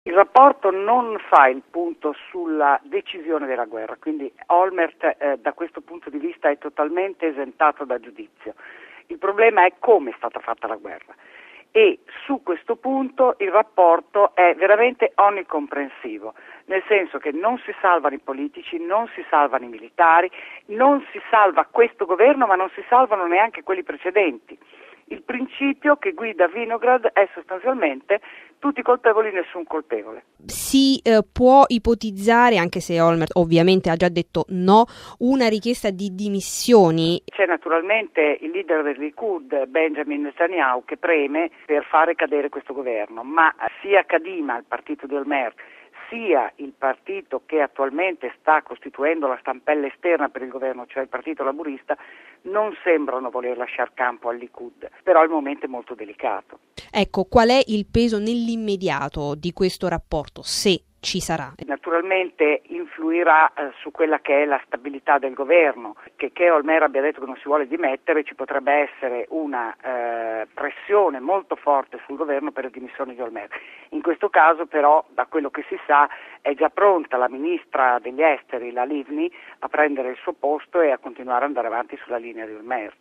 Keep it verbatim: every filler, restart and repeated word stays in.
Il rapporto non fa il punto sulla decisione della guerra, quindi Olmert eh, da questo punto di vista è totalmente esentato da giudizio. Il problema è come è stata fatta la guerra e su questo punto il rapporto è veramente onnicomprensivo, nel senso che non si salvano i politici, non si salvano i militari, non si salva questo governo, ma non si salvano neanche quelli precedenti. Il principio che guida Vinograd è sostanzialmente tutti colpevoli, nessun colpevole. Si eh, può ipotizzare, anche se Olmert ovviamente ha già detto no, una richiesta di dimissioni? C'è naturalmente il leader del Likud, Benjamin Netanyahu, che preme per fare cadere questo governo, ma sia Kadima, il partito di Olmert, sia il partito che attualmente sta costituendo la stampella esterna per il governo, cioè il partito laburista, non sembrano voler lasciare campo al Likud, però il momento è molto delicato. Ecco, qual è il peso nell'immediato di questo rapporto, se ci sarà? Naturalmente influirà eh, su quella che è la stabilità del governo, che che Olmert abbia detto che non si vuole dimettere, ci potrebbe essere una eh, pressione molto forte sul governo per le dimissioni di Olmert. In questo caso però, da quello che si sa, è già pronta la ministra degli esteri, la Livni, a prendere il suo posto e a continuare ad andare avanti sulla linea di Olmert.